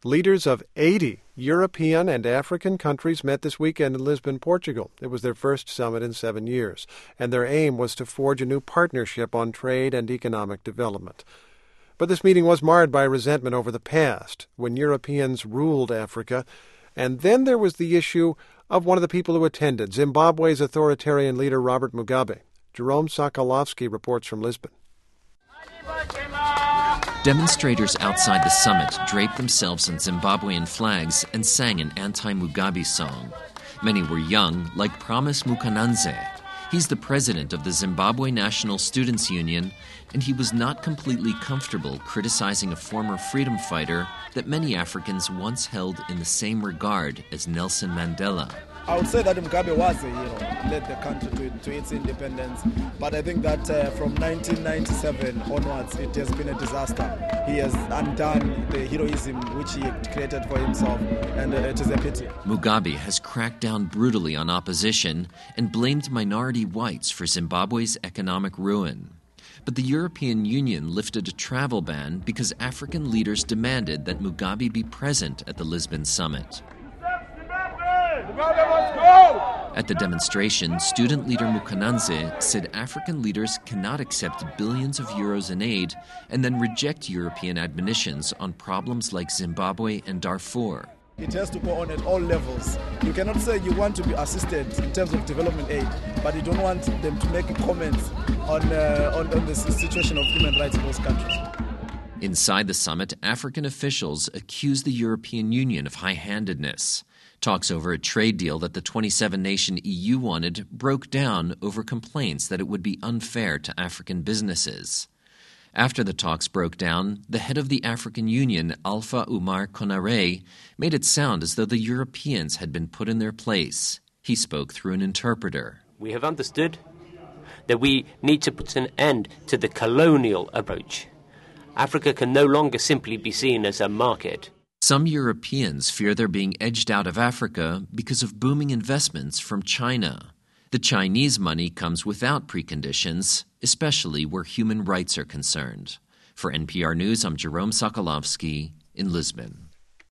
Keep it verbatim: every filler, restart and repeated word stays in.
Leaders of eighty European and African countries met this weekend in Lisbon, Portugal. It was their first summit in seven years, and their aim was to forge a new partnership on trade and economic development. But this meeting was marred by resentment over the past, when Europeans ruled Africa. And then there was the issue of one of the people who attended, Zimbabwe's authoritarian leader Robert Mugabe. Jerome Sokolovsky reports from Lisbon. Demonstrators outside the summit draped themselves in Zimbabwean flags and sang an anti-Mugabe song. Many were young, like Promise Mukananze. He's the president of the Zimbabwe National Students' Union, and he was not completely comfortable criticizing a former freedom fighter that many Africans once held in the same regard as Nelson Mandela. I would say that Mugabe was a hero, led the country to, to its independence. But I think that uh, from nineteen ninety-seven onwards, it has been a disaster. He has undone the heroism which he created for himself, and uh, it is a pity. Mugabe has cracked down brutally on opposition and blamed minority whites for Zimbabwe's economic ruin. But the European Union lifted a travel ban because African leaders demanded that Mugabe be present at the Lisbon summit. At the demonstration, student leader Mukananze said African leaders cannot accept billions of euros in aid and then reject European admonitions on problems like Zimbabwe and Darfur. It has to go on at all levels. You cannot say you want to be assisted in terms of development aid, but you don't want them to make comments on, uh, on, on the situation of human rights in those countries. Inside the summit, African officials accused the European Union of high-handedness. Talks over a trade deal that the twenty-seven nation E U wanted broke down over complaints that it would be unfair to African businesses. After the talks broke down, the head of the African Union, Alpha Umar Konaré, made it sound as though the Europeans had been put in their place. He spoke through an interpreter. We have understood that we need to put an end to the colonial approach. Africa can no longer simply be seen as a market. Some Europeans fear they're being edged out of Africa because of booming investments from China. The Chinese money comes without preconditions, especially where human rights are concerned. For N P R News, I'm Jerome Sokolovsky in Lisbon.